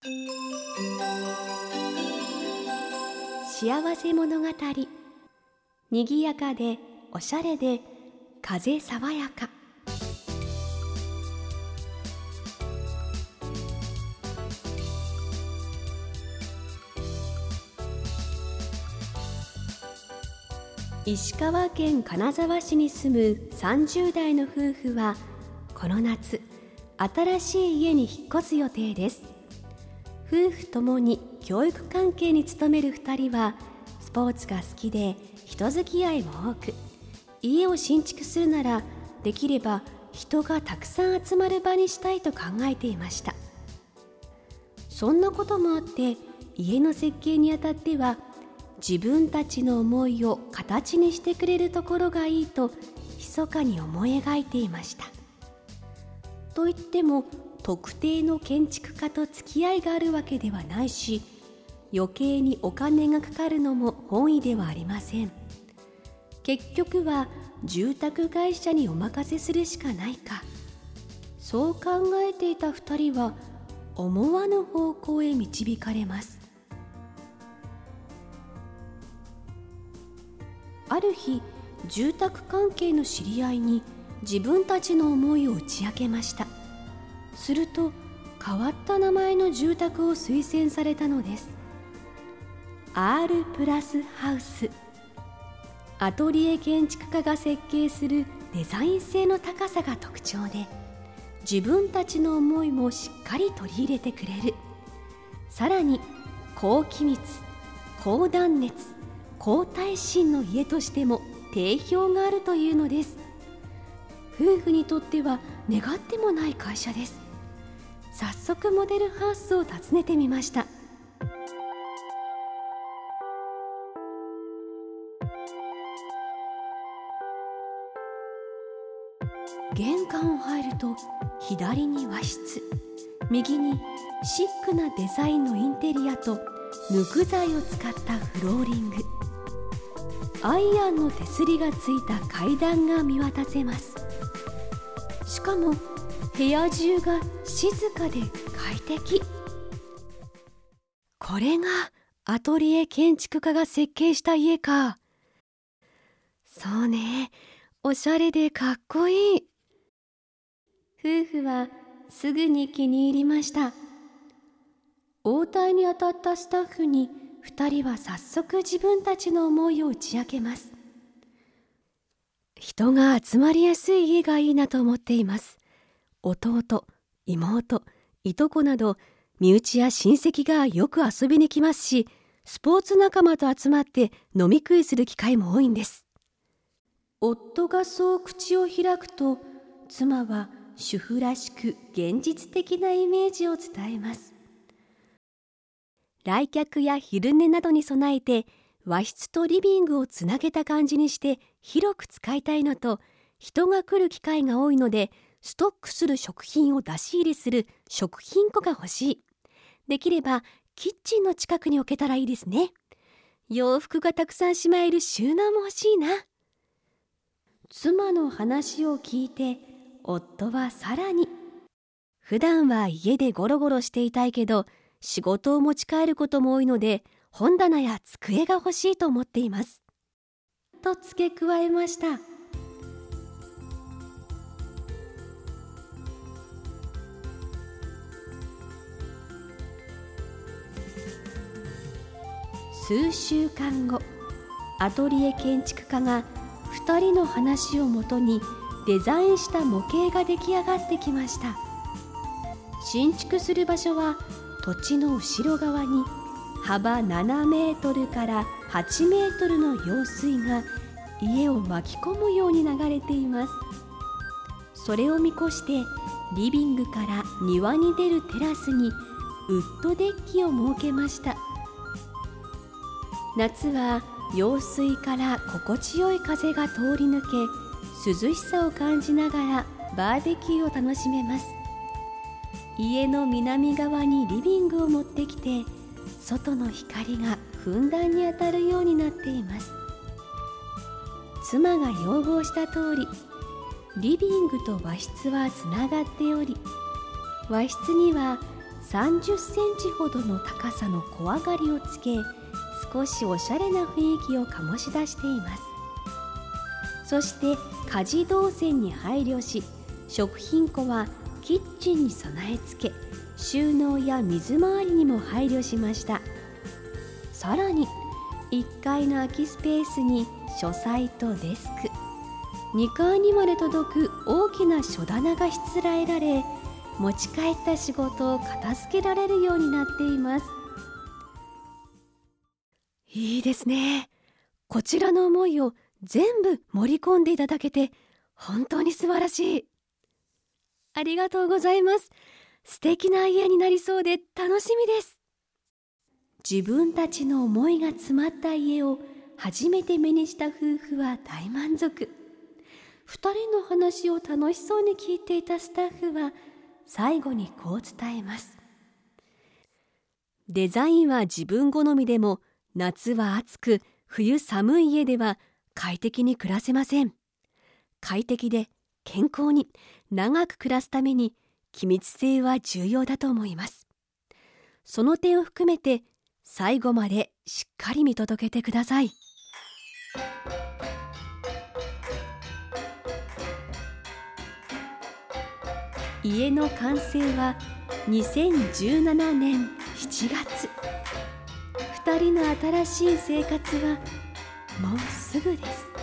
幸せ物語。にぎやかでおしゃれで風爽やか。石川県金沢市に住む30代の夫婦はこの夏、新しい家に引っ越す予定です。夫婦ともに教育関係に勤める2人はスポーツが好きで人付き合いも多く、家を新築するならできれば人がたくさん集まる場にしたいと考えていました。そんなこともあって家の設計にあたっては自分たちの思いを形にしてくれるところがいいと密かに思い描いていました。といっても特定の建築家と付き合いがあるわけではないし、余計にお金がかかるのも本意ではありません。結局は住宅会社にお任せするしかないか、そう考えていた2人は思わぬ方向へ導かれます。ある日、住宅関係の知り合いに自分たちの思いを打ち明けました。すると変わった名前の住宅を推薦されたのです。 R+ ハウス。アトリエ建築家が設計するデザイン性の高さが特徴で、自分たちの思いもしっかり取り入れてくれる。さらに高気密、高断熱、高耐震の家としても定評があるというのです。夫婦にとっては願ってもない会社です。早速モデルハウスを訪ねてみました。玄関を入ると左に和室、右にシックなデザインのインテリアと無垢材を使ったフローリング、アイアンの手すりがついた階段が見渡せます。しかも部屋中が静かで快適。これがアトリエ建築家が設計した家か。そうね、おしゃれでかっこいい。夫婦はすぐに気に入りました。応対に当たったスタッフに2人は早速自分たちの思いを打ち明けます。人が集まりやすい家がいいなと思っています。弟、妹、いとこなど身内や親戚がよく遊びに来ますし、スポーツ仲間と集まって飲み食いする機会も多いんです。夫がそう口を開くと、妻は主婦らしく現実的なイメージを伝えます。来客や昼寝などに備えて和室とリビングをつなげた感じにして広く使いたいのと、人が来る機会が多いのでストックする食品を出し入れする食品庫が欲しい。できればキッチンの近くに置けたらいいですね。洋服がたくさんしまえる収納も欲しいな。妻の話を聞いて夫はさらに、普段は家でゴロゴロしていたいけど仕事を持ち帰ることも多いので本棚や机が欲しいと思っていますと付け加えました。数週間後、アトリエ建築家が2人の話をもとにデザインした模型が出来上がってきました。新築する場所は土地の後ろ側に幅7メートルから8メートルの用水が家を巻き込むように流れています。それを見越してリビングから庭に出るテラスにウッドデッキを設けました。夏は用水から心地よい風が通り抜け、涼しさを感じながらバーベキューを楽しめます。家の南側にリビングを持ってきて、外の光がふんだんに当たるようになっています。妻が要望した通り、リビングと和室はつながっており、和室には 30センチほどの高さの小上がりをつけ、少しおしゃれな雰囲気を醸し出しています。そして家事動線に配慮し、食品庫はキッチンに備え付け、収納や水回りにも配慮しました。さらに1階の空きスペースに書斎とデスク、2階にまで届く大きな書棚がしつらえられ、持ち帰った仕事を片付けられるようになっています。いいですね。こちらの思いを全部盛り込んでいただけて本当に素晴らしい。ありがとうございます。素敵な家になりそうで楽しみです。自分たちの思いが詰まった家を初めて目にした夫婦は大満足。2人の話を楽しそうに聞いていたスタッフは最後にこう伝えます。デザインは自分好みでも、夏は暑く冬寒い家では快適に暮らせません。快適で健康に長く暮らすために気密性は重要だと思います。その点を含めて最後までしっかり見届けてください。家の完成は2017年7月。2人の新しい生活はもうすぐです。